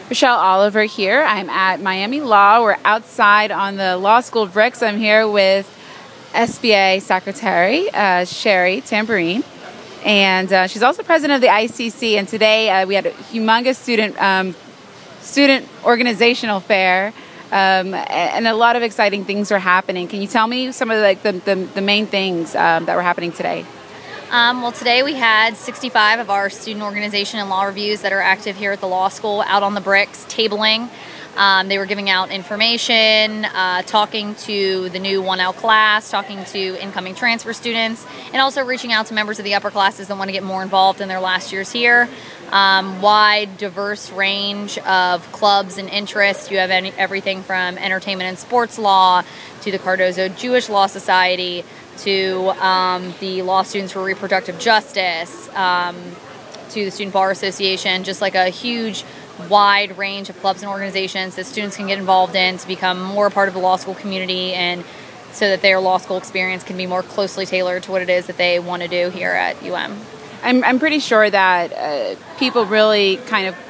Rochelle Oliver here. I'm at Miami Law. We're outside on the law school bricks. I'm here with SBA Secretary Sherry Tamborine, and she's also president of the ICC. And today we had a humongous student organizational fair, and a lot of exciting things are happening. Can you tell me some of the main things that were happening today? Well, today we had 65 of our student organization and law reviews that are active here at the law school out on the bricks, tabling. They were giving out information, talking to the new 1L class, talking to incoming transfer students, and also reaching out to members of the upper classes that want to get more involved in their last years here. Wide, diverse range of clubs and interests. You have everything from entertainment and sports law to the Cardozo Jewish Law Society, to the Law Students for Reproductive Justice, to the Student Bar Association, just like a huge, wide range of clubs and organizations that students can get involved in to become more a part of the law school community, and so that their law school experience can be more closely tailored to what it is that they want to do here at UM. I'm pretty sure that people really kind of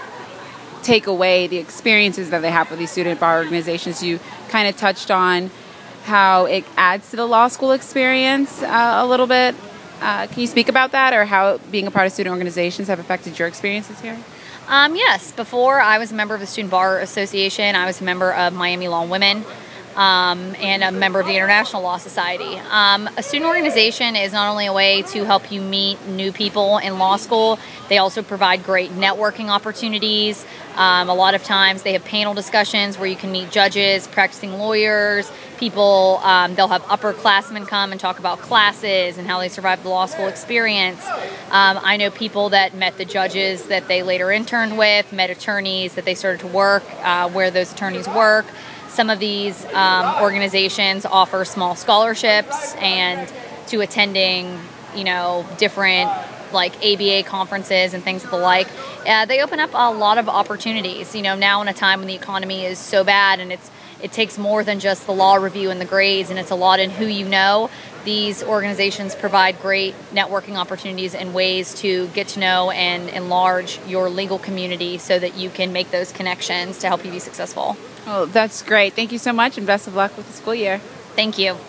take away the experiences that they have with these student bar organizations. You kind of touched on how it adds to the law school experience a little bit. Can you speak about that, or how being a part of student organizations have affected your experiences here? Yes. Before I was a member of the Student Bar Association, I was a member of Miami Law Women, and a member of the International Law Society. A student organization is not only a way to help you meet new people in law school, they also provide great networking opportunities. A lot of times they have panel discussions where you can meet judges, practicing lawyers, people. They'll have upperclassmen come and talk about classes and how they survived the law school experience. I know people that met the judges that they later interned with, met attorneys that they started to work where those attorneys work. Some of these organizations offer small scholarships and to attending, different like ABA conferences and things of the like. They open up a lot of opportunities. Now in a time when the economy is so bad and it takes more than just the law review and the grades, and it's a lot in who you know. These organizations provide great networking opportunities and ways to get to know and enlarge your legal community so that you can make those connections to help you be successful. Oh, that's great. Thank you so much, and best of luck with the school year. Thank you.